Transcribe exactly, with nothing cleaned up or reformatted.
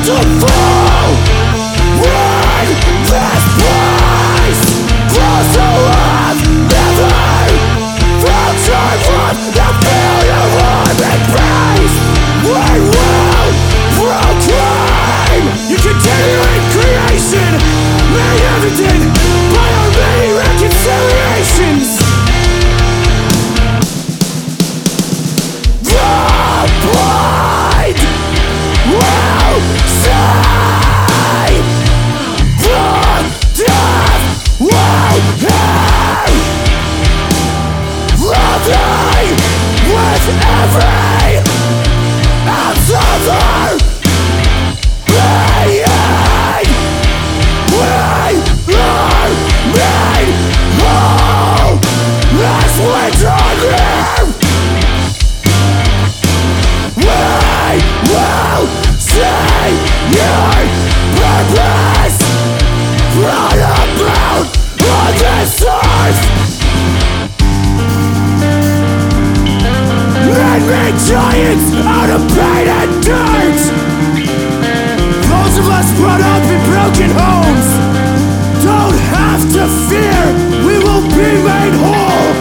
to fall in this place. Close to love, never future from the failure of embrace. We will proclaim your continuing creation, made evident by our many reconciliations. With every ounce of our being, we are made whole as we draw near. We will see your purpose brought about on this earth. Man-made giants out of pain and dirt. Those of us brought up in broken homes don't have to fear, we will be made whole.